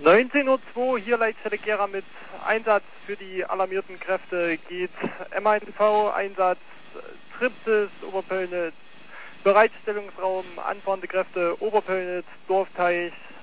19:02 Uhr, hier Leitstelle Gera mit Einsatz für die alarmierten Kräfte geht M1V, Einsatz Triptis, Oberpöllnitz, Bereitstellungsraum, anfahrende Kräfte Oberpöllnitz, Dorfteich,